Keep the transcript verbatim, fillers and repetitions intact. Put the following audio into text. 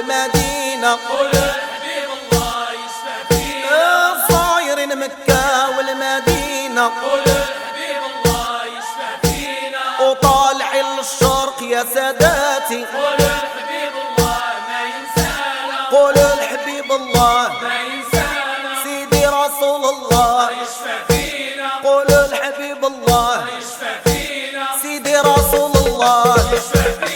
والمدينة. قولوا الحبيب الله يشفع فينا. صايرين مكة والمدينة. قولوا الحبيب الله يشفع فينا. وطالعين للشرق يا ساداتي. قولوا الحبيب الله ما ينسانا. قولوا الحبيب الله ما ينسانا. سيدي رسول الله يشفع فينا. قولوا الحبيب الله يشفع فينا. سيدي رسول الله يشفع فينا.